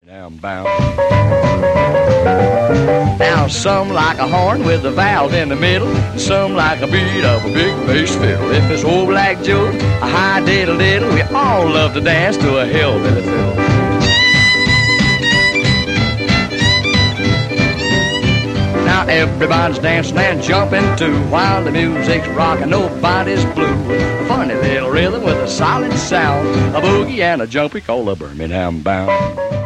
Birmingham bound. Now some like a horn with a valve in the middle, some like a beat of a big bass fiddle. If it's old Black Joe, a high diddle diddle, we all love to dance to a hillbilly fiddle. Now everybody's dancing and jumping too, while the music's rocking, nobody's blue. A funny little rhythm with a solid sound, a boogie and a jumpy called a Birmingham bound.